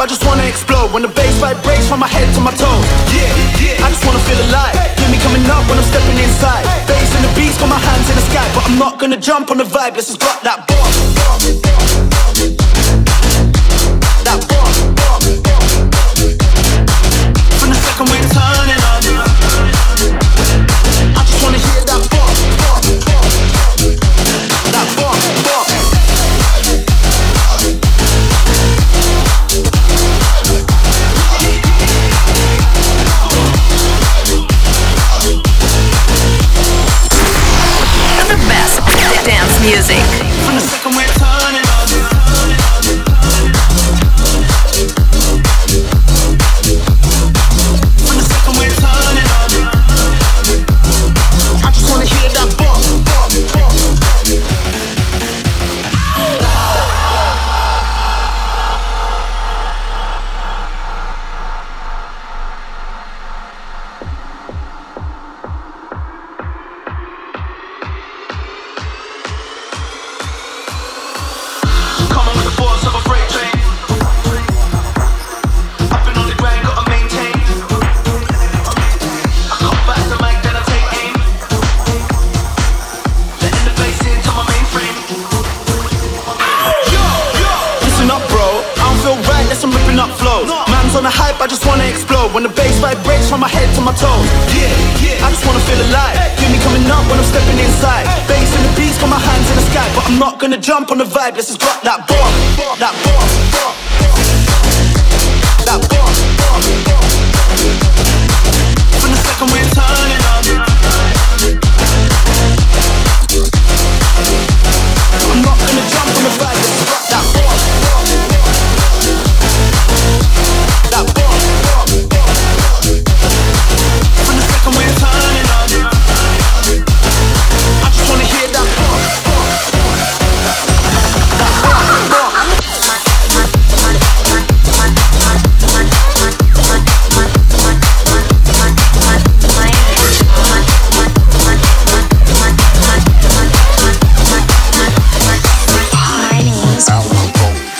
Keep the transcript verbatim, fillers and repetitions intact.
I just wanna explode. When the bass vibrates from my head to my toes. Yeah, yeah, I just wanna feel alive. Hear me coming up when I'm stepping inside. Bass in the beats, got my hands in the sky. But I'm not gonna jump on the vibe, let's just rock that bomb. That bomb. From the second we're turning on, I just wanna hear that bomb. That bomb, bomb. The best dance music. From the second we're turning on, from the second we're turning on, I just wanna hear that bomb, bomb, bomb. On the hype, I just wanna explode. When the bass vibrates from my head to my toes. Yeah, yeah, I just wanna feel alive. Hear me coming up when I'm stepping inside. Bass in the beats, got my hands in the sky. But I'm not gonna jump on the vibe, let's just rock that bomb. That bomb, that bomb. From the second we're turning